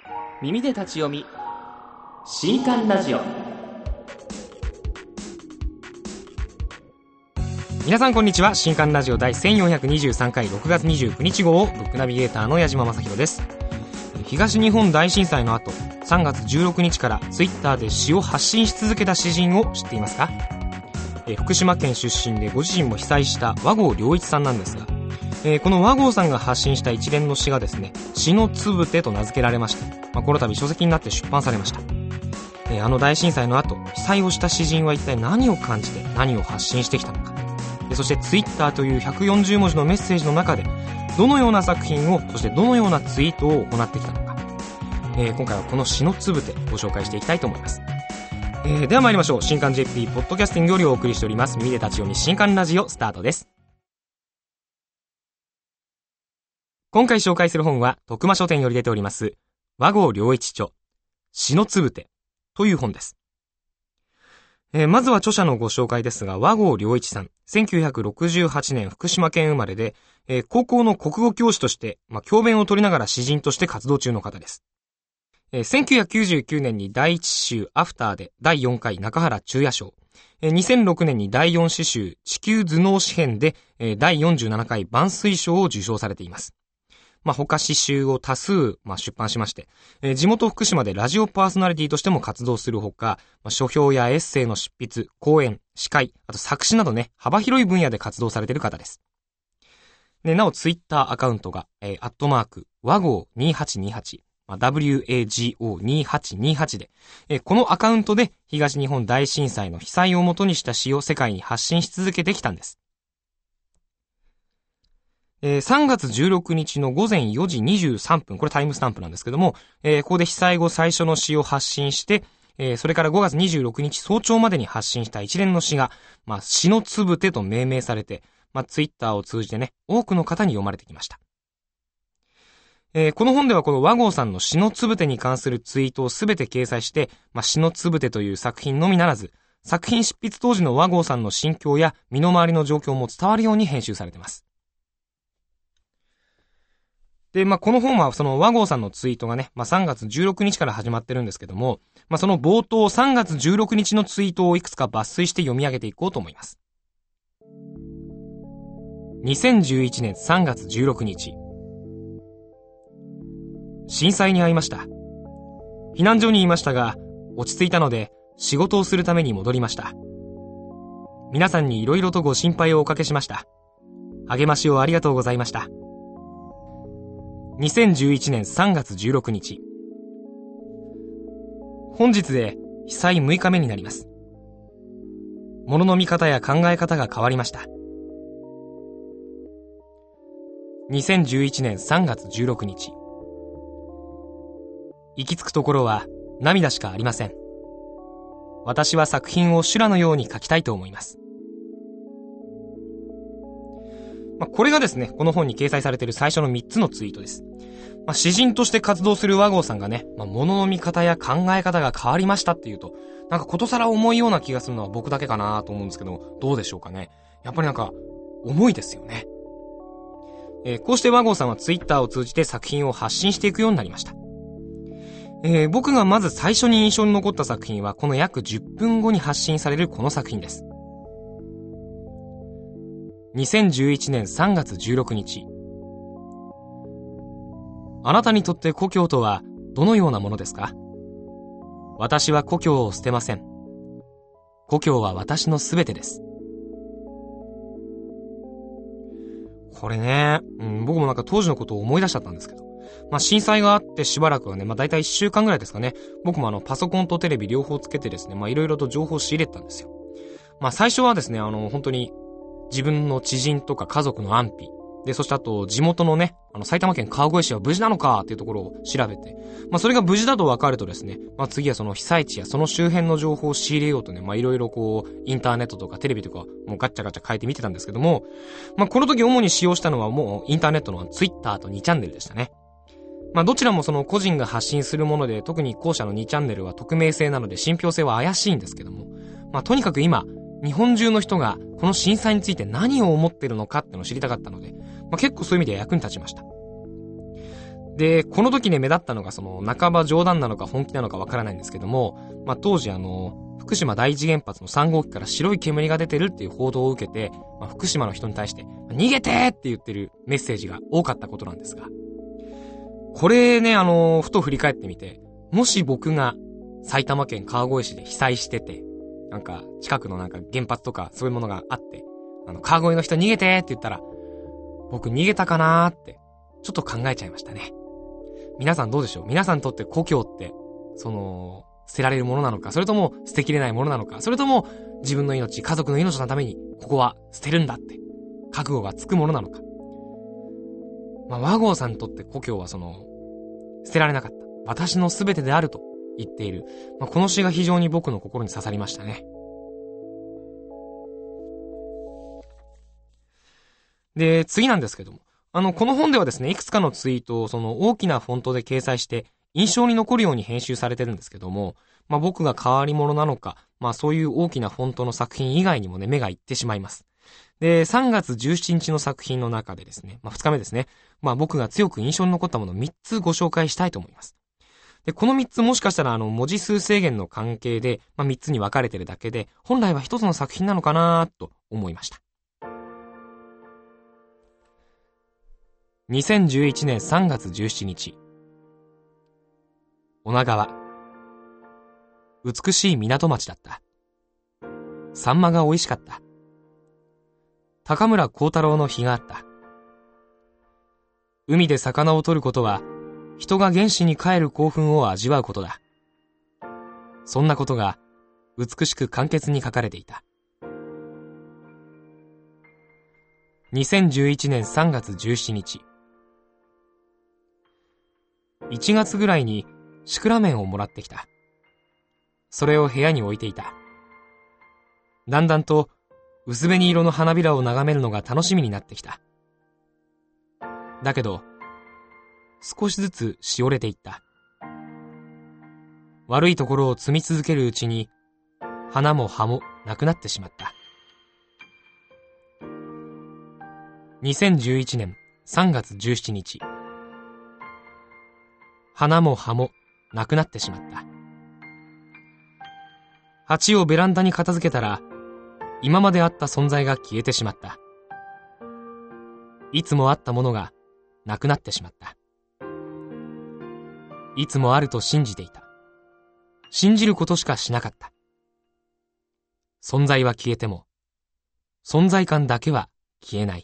耳で立ち読み新刊ラジオ。 皆さんこんにちは。新刊ラジオ第1423回6月29日号をブックナビゲーターの矢島正宏です。東日本大震災の後、3月16日からツイッターで詩を発信し続けた詩人を知っていますか？福島県出身でご自身も被災した和合良一さんなんですが、この和合さんが発信した一連の詩がですね、詩のつぶてと名付けられまして、この度書籍になって出版されました。あの大震災の後、被災をした詩人は一体何を感じて何を発信してきたのか。そしてツイッターという140文字のメッセージの中でどのような作品を、そしてどのようなツイートを行ってきたのか、今回はこの詩のつぶてご紹介していきたいと思います。では参りましょう。新刊 JP ポッドキャスティングよりお送りしております耳で立ち読み新刊ラジオスタートです。今回紹介する本は徳間書店より出ております和合良一著詩のつぶてという本です。まずは著者のご紹介ですが、和合良一さん、1968年福島県生まれで、高校の国語教師として、教鞭を取りながら詩人として活動中の方です。1999年に第一詩集アフターで第4回中原中也賞、2006年に第4詩集地球頭脳詩編で、第47回万水賞を受賞されています。他詩集を多数、出版しまして、地元福島でラジオパーソナリティとしても活動するほか、書評やエッセイの執筆、講演、司会、あと作詞などね、幅広い分野で活動されている方です。なおツイッターアカウントが、和合2828、WAGO2828 で、このアカウントで東日本大震災の被災をもとにした詩を世界に発信し続けてきたんです。3月16日の午前4時23分、これタイムスタンプなんですけども、ここで被災後最初の詩を発信して、それから5月26日早朝までに発信した一連の詩が、詩のつぶてと命名されて、ツイッターを通じてね、多くの方に読まれてきました。この本ではこの和合さんの詩のつぶてに関するツイートをすべて掲載して、詩のつぶてという作品のみならず、作品執筆当時の和合さんの心境や身の回りの状況も伝わるように編集されています。で、この本はその和合さんのツイートがね、3月16日から始まってるんですけども、その冒頭3月16日のツイートをいくつか抜粋して読み上げていこうと思います。2011年3月16日。震災に遭いました。避難所にいましたが、落ち着いたので仕事をするために戻りました。皆さんに色々とご心配をおかけしました。励ましをありがとうございました。2011年3月16日。本日で被災6日目になります。物の見方や考え方が変わりました。2011年3月16日。行き着くところは涙しかありません。私は作品を修羅のように書きたいと思います。これがですね、この本に掲載されている最初の3つのツイートです。詩人として活動する和合さんがね、物の見方や考え方が変わりましたっていうと、ことさら重いような気がするのは僕だけかなと思うんですけど、どうでしょうかね。やっぱり重いですよね。こうして和合さんはツイッターを通じて作品を発信していくようになりました。僕がまず最初に印象に残った作品は、この約10分後に発信されるこの作品です。2011年3月16日。あなたにとって故郷とはどのようなものですか？私は故郷を捨てません。故郷は私のすべてです。これね、僕も当時のことを思い出しちゃったんですけど、震災があってしばらくはね、だいたい1週間ぐらいですかね、僕もパソコンとテレビ両方つけてですね、いろいろと情報を仕入れてたんですよ。最初はですね、本当に自分の知人とか家族の安否で、そしてあと地元のね、埼玉県川越市は無事なのかっていうところを調べて、それが無事だと分かるとですね、次はその被災地やその周辺の情報を仕入れようとね、いろいろインターネットとかテレビとかもうガッチャガチャ変えて見てたんですけども、この時主に使用したのはもうインターネットのツイッターと2チャンネルでしたね。どちらもその個人が発信するもので、特に後者の2チャンネルは匿名性なので信憑性は怪しいんですけども、とにかく今日本中の人がこの震災について何を思っているのかってのを知りたかったので、結構そういう意味では役に立ちました。 で、この時ね、目立ったのが半ば冗談なのか本気なのかわからないんですけども、当時福島第一原発の3号機から白い煙が出てるっていう報道を受けて、福島の人に対して、逃げてって言ってるメッセージが多かったことなんですが、これね、ふと振り返ってみて、もし僕が埼玉県川越市で被災してて、近くの原発とかそういうものがあって、川越の人逃げてって言ったら、僕逃げたかなーって、ちょっと考えちゃいましたね。皆さんどうでしょう？皆さんにとって故郷って、捨てられるものなのか、それとも捨てきれないものなのか、それとも自分の命、家族の命のために、ここは捨てるんだって、覚悟がつくものなのか。和合さんにとって故郷は捨てられなかった。私の全てであると言っている。この詩が非常に僕の心に刺さりましたね。で、次なんですけども。この本ではですね、いくつかのツイートを大きなフォントで掲載して印象に残るように編集されてるんですけども、僕が変わり者なのか、そういう大きなフォントの作品以外にもね、目がいってしまいます。で、3月17日の作品の中でですね、2日目ですね、僕が強く印象に残ったものを3つご紹介したいと思います。で、この3つもしかしたら文字数制限の関係で、3つに分かれてるだけで、本来は1つの作品なのかなと思いました。2011年3月17日。女川。美しい港町だった。サンマが美味しかった。高村光太郎の日があった。海で魚を取ることは、人が原始に帰る興奮を味わうことだ。そんなことが、美しく簡潔に書かれていた。2011年3月17日。1月ぐらいにシクラメンをもらってきた。それを部屋に置いていた。だんだんと薄紅色の花びらを眺めるのが楽しみになってきた。だけど、少しずつしおれていった。悪いところを積み続けるうちに、花も葉もなくなってしまった。2011年3月17日。花も葉もなくなってしまった。鉢をベランダに片付けたら、今まであった存在が消えてしまった。いつもあったものがなくなってしまった。いつもあると信じていた。信じることしかしなかった。存在は消えても、存在感だけは消えない。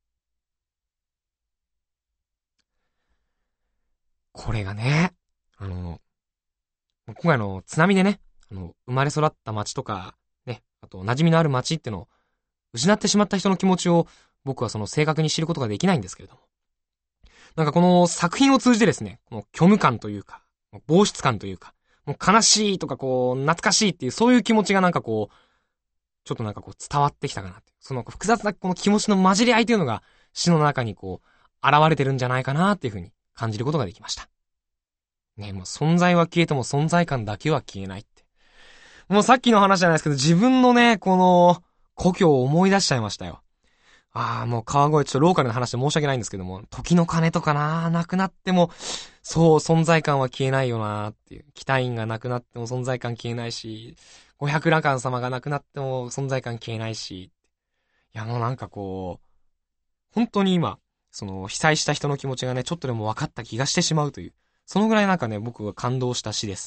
これがね、今回津波でね、生まれ育った町とか、ね、あと馴染みのある町ってのを失ってしまった人の気持ちを僕は正確に知ることができないんですけれども。この作品を通じてですね、この虚無感というか、呆失感というか、もう悲しいとか懐かしいっていうそういう気持ちがちょっと伝わってきたかなって。複雑なこの気持ちの混じり合いというのが詩の中に現れてるんじゃないかなっていうふうに感じることができました。ね、もう存在は消えても存在感だけは消えないって。もうさっきの話じゃないですけど、自分のね、この故郷を思い出しちゃいましたよ。もう川越ちょっとローカルな話で申し訳ないんですけども、時の鐘とかなくなっても、そう、存在感は消えないよなっていう。期待員がなくなっても存在感消えないし、五百羅漢様がなくなっても存在感消えないし。いや、もう本当に今、被災した人の気持ちがね、ちょっとでも分かった気がしてしまうという、そのぐらい僕が感動した詩です。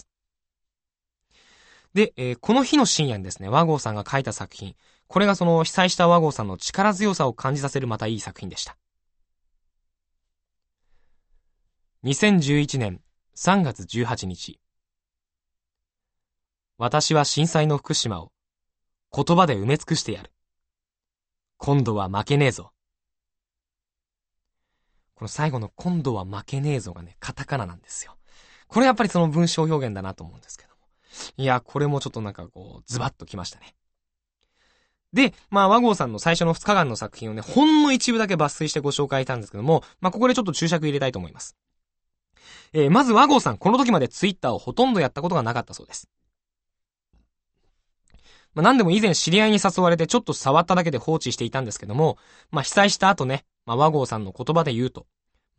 で、この日の深夜にですね、和合さんが書いた作品、これが被災した和合さんの力強さを感じさせるまたいい作品でした。2011年3月18日。私は震災の福島を言葉で埋め尽くしてやる。今度は負けねえぞ。この最後の今度は負けねえぞがね、カタカナなんですよ。これやっぱり文章表現だなと思うんですけども。いや、これもちょっとズバッときましたね。で、和合さんの最初の2日間の作品をね、ほんの一部だけ抜粋してご紹介したんですけども、ここでちょっと注釈入れたいと思います。まず和合さん、この時までツイッターをほとんどやったことがなかったそうです。何でも以前知り合いに誘われてちょっと触っただけで放置していたんですけども、被災した後ね、和合さんの言葉で言うと、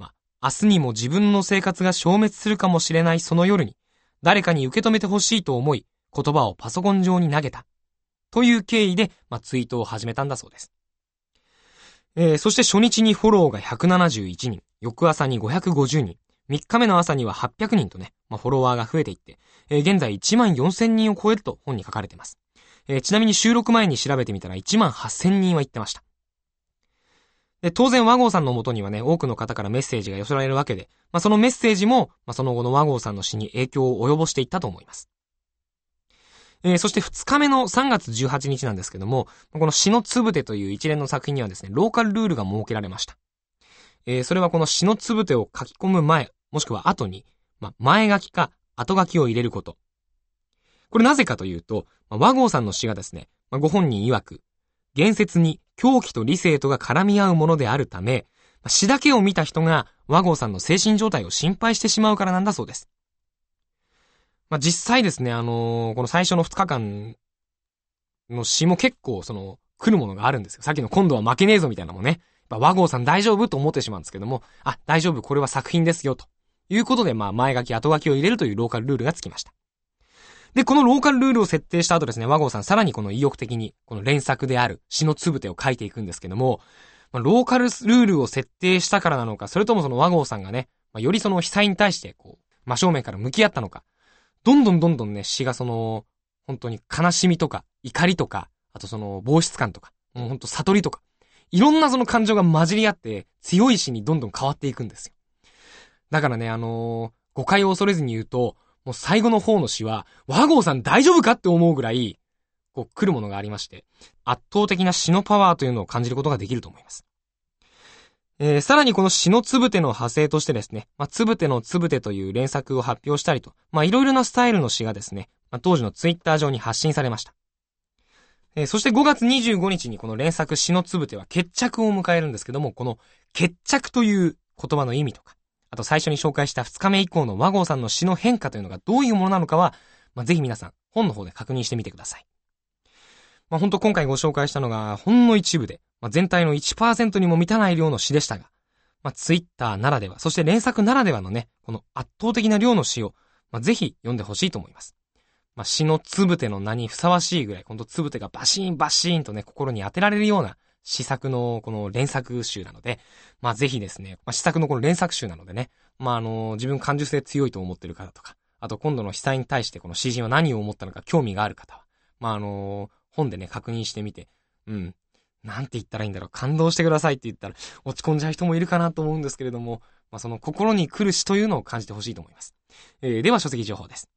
明日にも自分の生活が消滅するかもしれないその夜に、誰かに受け止めてほしいと思い、言葉をパソコン上に投げた。という経緯で、ツイートを始めたんだそうです。そして初日にフォローが171人、翌朝に550人、3日目の朝には800人とね、フォロワーが増えていって、現在1万4000人を超えると本に書かれています。ちなみに収録前に調べてみたら1万8000人は言ってました。で、当然和合さんの元にはね、多くの方からメッセージが寄せられるわけで、そのメッセージも、その後の和合さんの詩に影響を及ぼしていったと思います。そして2日目の3月18日なんですけども、この詩のつぶてという一連の作品にはですね、ローカルルールが設けられました。それはこの詩のつぶてを書き込む前、もしくは後に、前書きか後書きを入れること。これなぜかというと、和合さんの詩がですね、ご本人曰く、言説に狂気と理性とが絡み合うものであるため、詩だけを見た人が和合さんの精神状態を心配してしまうからなんだそうです。実際ですね、この最初の2日間の詩も結構来るものがあるんですよ。さっきの今度は負けねえぞみたいなのもね、和合さん大丈夫と思ってしまうんですけども、大丈夫、これは作品ですよということで、前書き後書きを入れるというローカルルールがつきました。で、このローカルルールを設定した後ですね、和合さんさらにこの意欲的にこの連作である詩のつぶてを書いていくんですけども、ローカルルールを設定したからなのか、それともその和合さんがね、よりその被災に対して真正面から向き合ったのか、どんどんね、詩が本当に悲しみとか、怒りとか、あと喪失感とか、もう本当悟りとか、いろんな感情が混じり合って、強い詩にどんどん変わっていくんですよ。だからね、誤解を恐れずに言うと、もう最後の方の詩は、和合さん大丈夫かって思うぐらい、来るものがありまして、圧倒的な詩のパワーというのを感じることができると思います。さらにこの詩のつぶての派生としてですね、つぶてのつぶてという連作を発表したりと、いろいろなスタイルの詩がですね、当時のツイッター上に発信されました。そして5月25日にこの連作詩のつぶては決着を迎えるんですけども、この決着という言葉の意味とか、あと最初に紹介した2日目以降の和合さんの詩の変化というのがどういうものなのかは、ぜひ皆さん本の方で確認してみてください。本当今回ご紹介したのがほんの一部で、全体の 1% にも満たない量の詩でしたが、ツイッターならでは、そして連作ならではのね、この圧倒的な量の詩を、ぜひ読んでほしいと思います。詩のつぶての名にふさわしいぐらい、今度つぶてがバシーンバシーンとね、心に当てられるような詩作のこの連作集なので、ぜひですね、詩作のこの連作集なのでね、自分感受性強いと思ってる方とか、あと今度の被災に対してこの詩人は何を思ったのか興味がある方は、本でね、確認してみて、なんて言ったらいいんだろう、感動してくださいって言ったら落ち込んじゃう人もいるかなと思うんですけれども、その心に来る詩というのを感じてほしいと思います。では書籍情報です。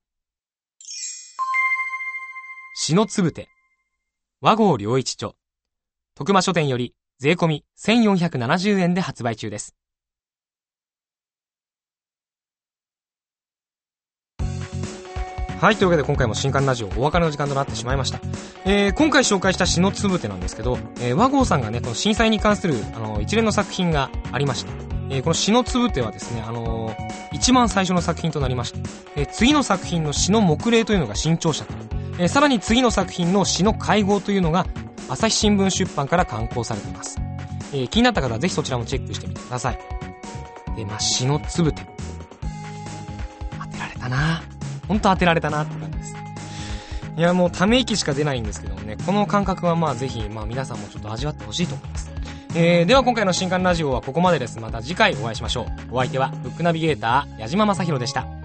詩のつぶて、和合良一著、徳間書店より税込み1470円で発売中です。はい、というわけで今回も新刊ラジオお別れの時間となってしまいました。今回紹介した詩のつぶてなんですけど、和合さんがね、この震災に関する一連の作品がありました。この詩のつぶてはですね、一番最初の作品となりまして、次の作品の詩の目例というのが新潮社から、さらに次の作品の詩の会合というのが朝日新聞出版から刊行されています。気になった方はぜひそちらもチェックしてみてください。で、詩のつぶて。当てられたなぁ。本当当てられたなって感じです。いや、もうため息しか出ないんですけどもね、この感覚はぜひ、皆さんもちょっと味わってほしいと思います。では今回の新刊ラジオはここまでです。また次回お会いしましょう。お相手はブックナビゲーター矢島正宏でした。